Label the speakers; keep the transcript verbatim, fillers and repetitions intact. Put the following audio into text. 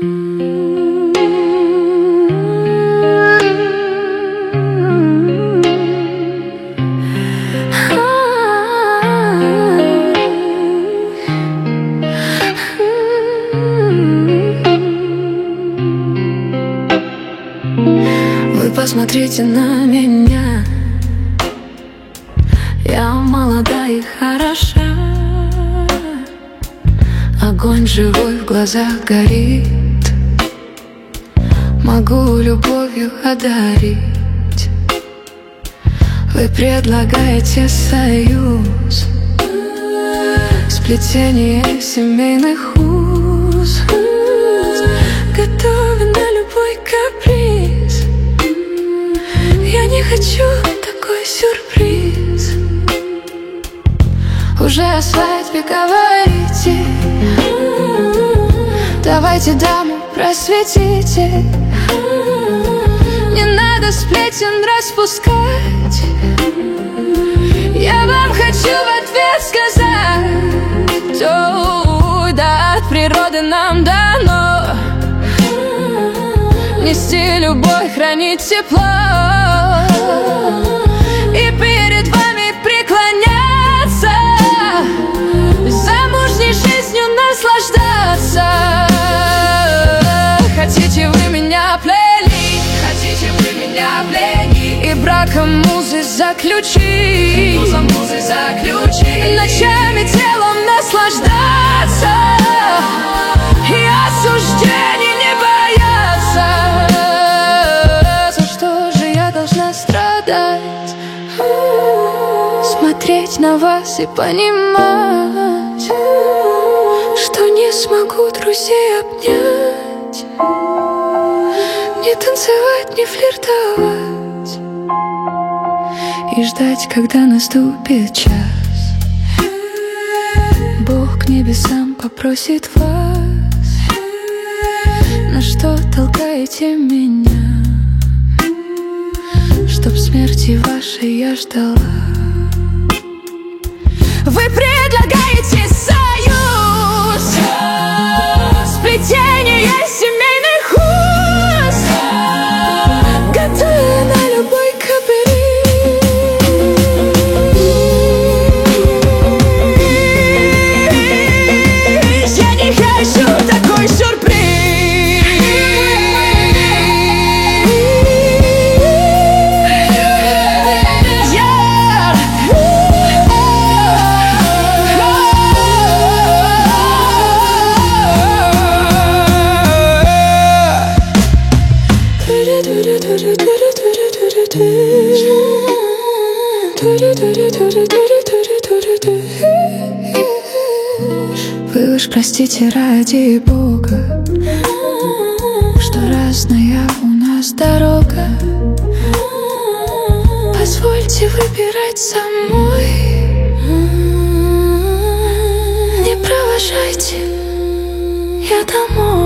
Speaker 1: Вы посмотрите на меня, я молода и хороша, огонь живой в глазах горит, могу любовью одарить. Вы предлагаете союз, сплетение семейных уз, готовы на любой каприз. Я не хочу такой сюрприз. Уже о свадьбе говорите, давайте даму просветите. Не надо сплетен распускать, я вам хочу в ответ сказать: ой, да от природы нам дано нести любовь, хранить тепло и перед вами преклоняться, замужней жизнью наслаждаться. Хотите вы меня пленить, хотите вы меня пленить, и браком музы заключить, музом музы заключить, ночами телом наслаждаться и осуждений не бояться. За что же я должна страдать? Смотреть на вас и понимать, что не смогу друзей обнять, не танцевать, не флиртовать и ждать, когда наступит час. Бог к небесам попросит вас, на что толкаете меня, чтоб смерти вашей я ждала. Вы предлагаете союз, сплетение семейных уз, готовы на любой каприз. Я не хочу такой сюрприз. Вы уж простите ради Бога, что разная у нас дорога. Позвольте выбирать самой, не провожайте, я домой.